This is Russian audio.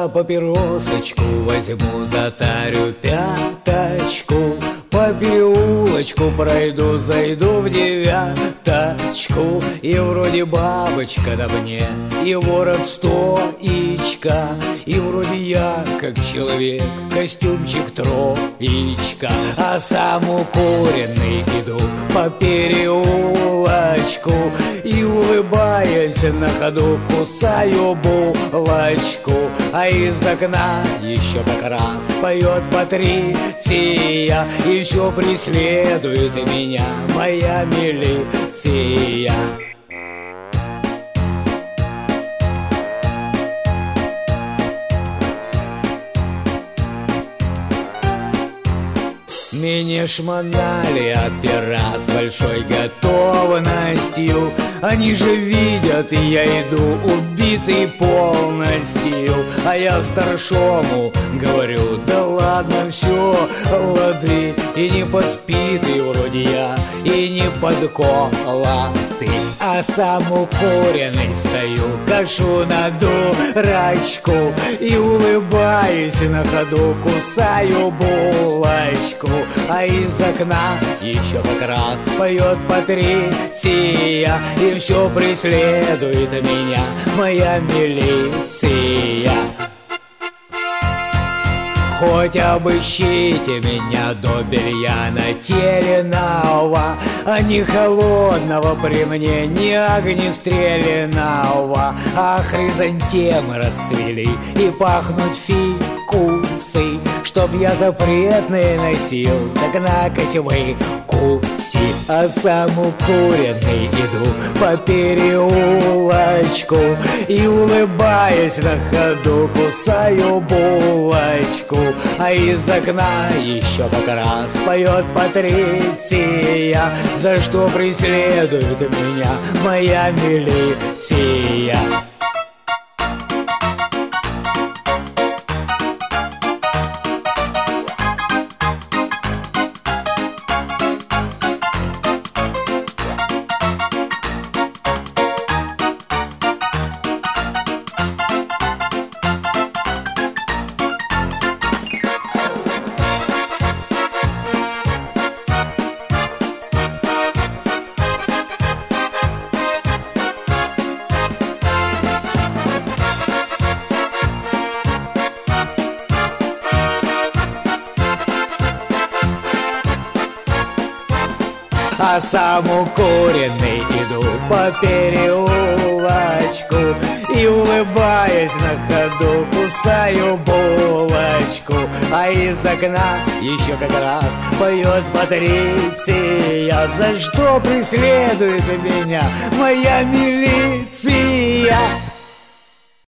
я папиросочку возьму, затарю пяточку, по переулочку пройду, зайду в девяточку, и вроде бабочка на мне, и ворот стоичка, и вроде я, как человек, костюмчик троечка, а сам укуренный иду по переулочку, и, улыбаясь на ходу, кусаю булочку, а из окна еще как раз поет Патриция, и все преследует меня моя милиция. Меня шмонали опера с большой готовностью. Они же видят, я иду убитый полностью. А я старшому говорю: да ладно, все, лады. И не подпитый вроде я, и не подколотый, а сам укуренный стою, кашу на дурачку, и, улыбаясь на ходу, кусаю булочку, а из окна еще как раз поет Патриция, и все преследует меня моя милиция. Хоть обыщите меня до белья нательного, а не холодного при мне, не огнестрелянного, а хризантемы расцвели и пахнут фикусы. Чтоб я запретные носил, так накось выкуси. А сам укуренный иду по переулочку, и, улыбаясь на ходу, кусаю булочку, а из окна еще как раз поет Патриция, за что преследует меня моя милиция. А сам укуренный иду по переулочку, и, улыбаясь на ходу, кусаю булочку, а из окна еще как раз поет Патриция, за что преследует меня моя милиция.